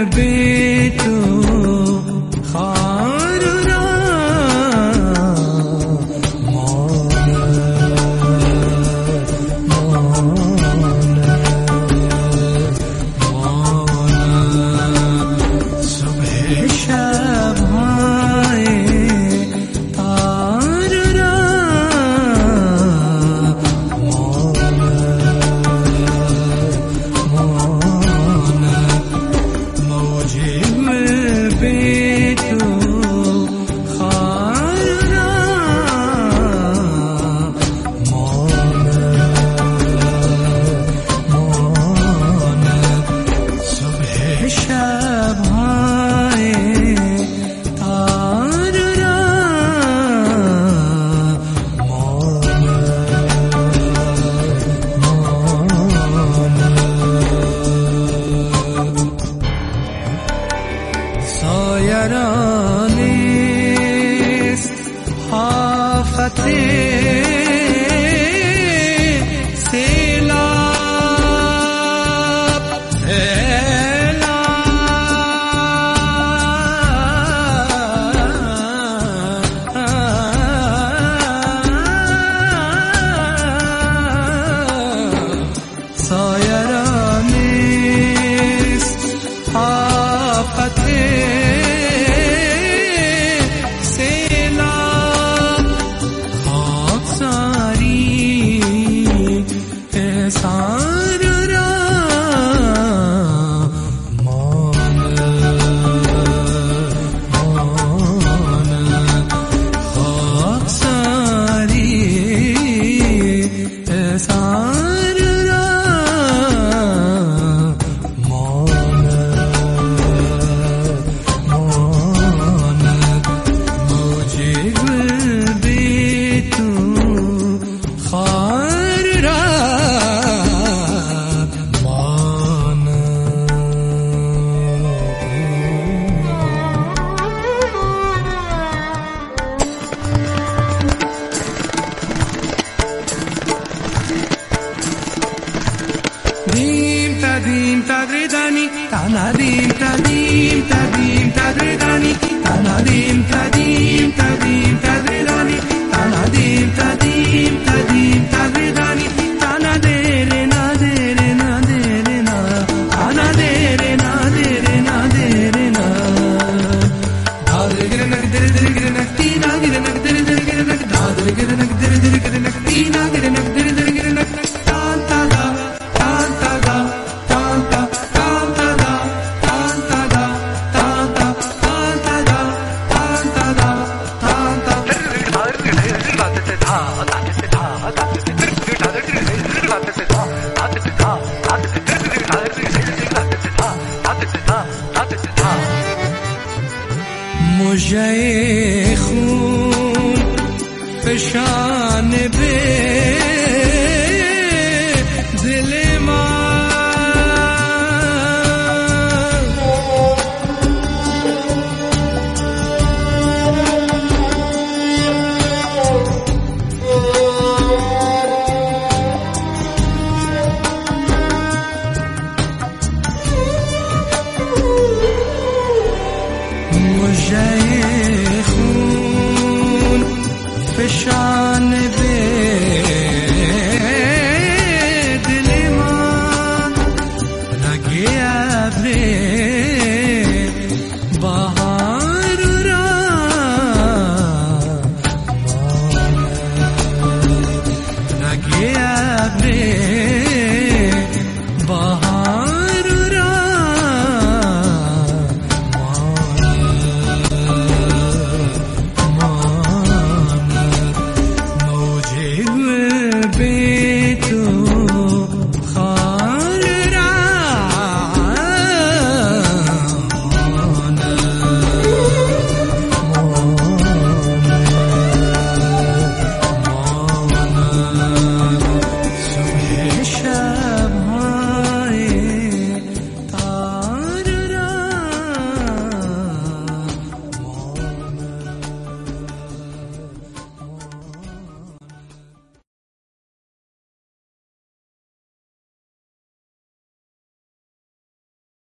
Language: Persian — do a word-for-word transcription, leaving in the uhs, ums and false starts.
بی تو خار را صبح شب‌های تار را موجب بی تو خار را صبح شب‌های تار را سایه را نیست آفت سیلاب سایه را نیست آفت سیلاب خاکساری احسان را ماند خاکساری احسان را ماند موجب بی تو خار را دیم تدیم تدریدانی تنادیم تدیم تدیم تدریدانی تنادیم تدیم تدیم تدریدانی تنادیم تدیم تدیم تدریدانی تنادیر نادیر نادیر نا تنادیر نادیر نادیر نا دادر گرنک در در گرنک تینا گرنک در در گرنک دادر گرنک در در گرنک تینا گرنک در در گرنک تان تا مژه خون فشان به